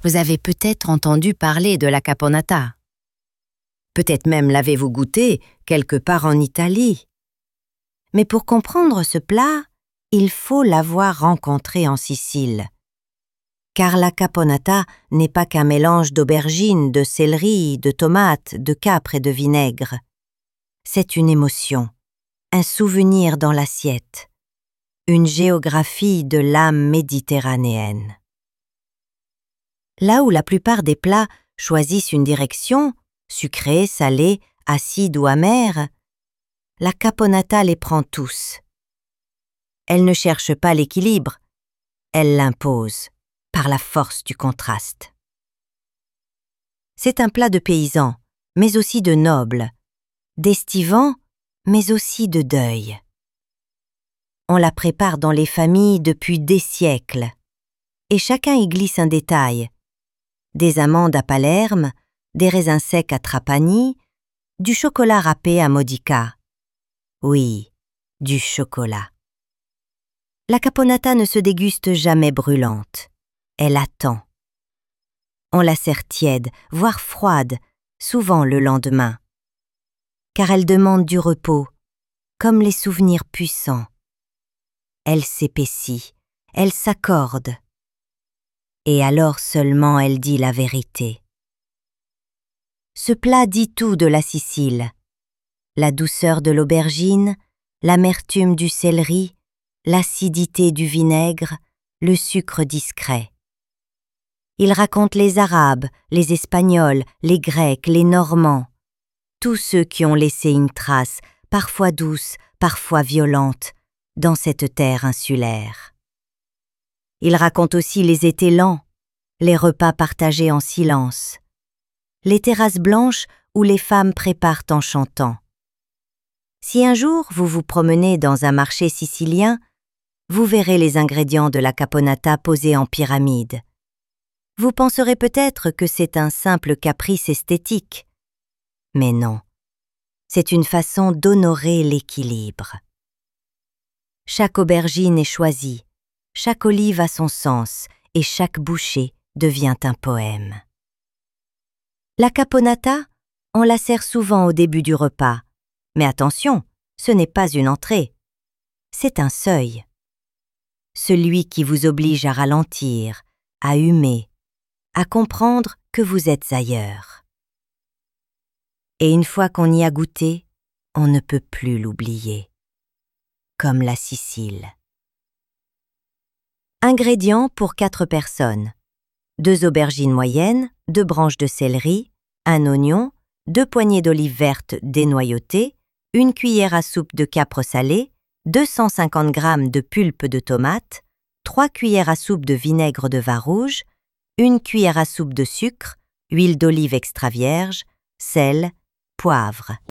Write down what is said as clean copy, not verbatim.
Vous avez peut-être entendu parler de la caponata. Peut-être même l'avez-vous goûté quelque part en Italie. Mais pour comprendre ce plat, il faut l'avoir rencontré en Sicile. Car la caponata n'est pas qu'un mélange d'aubergines, de céleri, de tomates, de capre et de vinaigre. C'est une émotion, un souvenir dans l'assiette, une géographie de l'âme méditerranéenne. Là où la plupart des plats choisissent une direction, sucrée, salée, acide ou amère, la caponata les prend tous. Elle ne cherche pas l'équilibre, elle l'impose par la force du contraste. C'est un plat de paysans, mais aussi de nobles, d'estivants, mais aussi de deuil. On la prépare dans les familles depuis des siècles, et chacun y glisse un détail. Des amandes à Palerme, des raisins secs à Trapani, du chocolat râpé à Modica. Oui, du chocolat. La caponata ne se déguste jamais brûlante. Elle attend. On la sert tiède, voire froide, souvent le lendemain. Car elle demande du repos, comme les souvenirs puissants. Elle s'épaissit, elle s'accorde. Et alors seulement elle dit la vérité. Ce plat dit tout de la Sicile. La douceur de l'aubergine, l'amertume du céleri, l'acidité du vinaigre, le sucre discret. Il raconte les Arabes, les Espagnols, les Grecs, les Normands, tous ceux qui ont laissé une trace, parfois douce, parfois violente, dans cette terre insulaire. Il raconte aussi les étés lents, les repas partagés en silence, les terrasses blanches où les femmes préparent en chantant. Si un jour vous vous promenez dans un marché sicilien, vous verrez les ingrédients de la caponata posés en pyramide. Vous penserez peut-être que c'est un simple caprice esthétique. Mais non, c'est une façon d'honorer l'équilibre. Chaque aubergine est choisie, chaque olive a son sens et chaque bouchée devient un poème. La caponata, on la sert souvent au début du repas. Mais attention, ce n'est pas une entrée. C'est un seuil. Celui qui vous oblige à ralentir, à humer, à comprendre que vous êtes ailleurs. Et une fois qu'on y a goûté, on ne peut plus l'oublier. Comme la Sicile. Ingrédients pour 4 personnes. 2 aubergines moyennes, 2 branches de céleri, 1 oignon, 2 poignées d'olives vertes dénoyautées, 1 cuillère à soupe de capre salé, 250 g de pulpe de tomate, 3 cuillères à soupe de vinaigre de vin rouge, 1 cuillère à soupe de sucre, huile d'olive extra vierge, sel, poivre.